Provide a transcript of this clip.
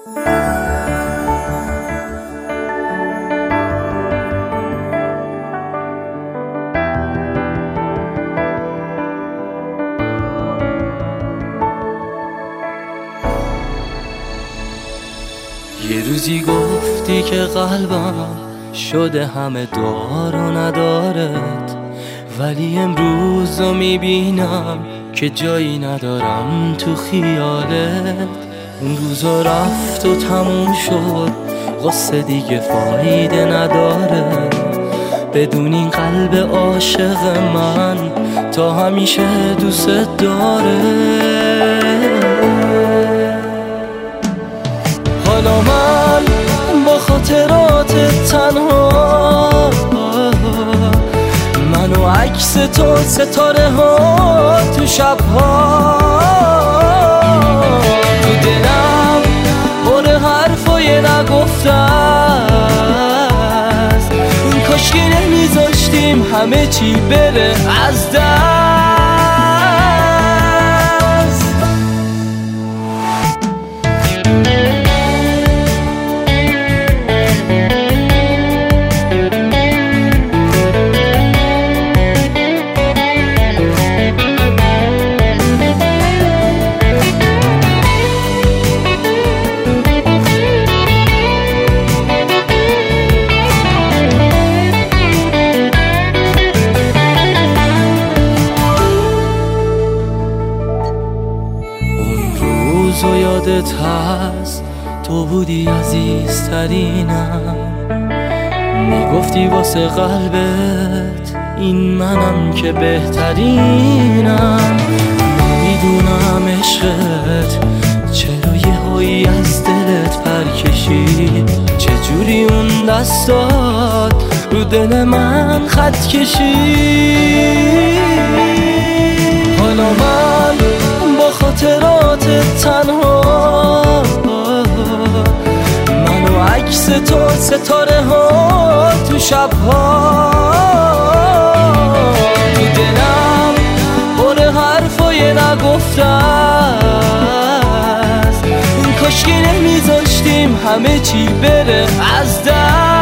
یه روزی گفتی که قلبم شده همه دار و ندارد، ولی امروز رو میبینم که جایی ندارم تو خیالت. اون روزا رفت و تموم شد، قصه دیگه فایده نداره. بدون این قلب عاشق من تا همیشه دوست داره. حالا من با خاطرات تنها، من و عکس تو ستاره ها تو شبها، تو دلم پر حرفای نگفته است. کاشکی نمیذاشتیم همه چی بره از دست. و یادت هست تو بودی عزیزترینم، میگفتی واسه قلبت این منم که بهترینم. نمیدونم عشقت چرا یهویی از دلت پر کشید، چجوری اون دستات رو دل من خط کشید. حالا من با خاطرات تنها، من و عکس تو ستاره ها تو شبها، تو دلم پر حرفای نگفته است. کاشکی نمیذاشتیم همه چی بره از دست.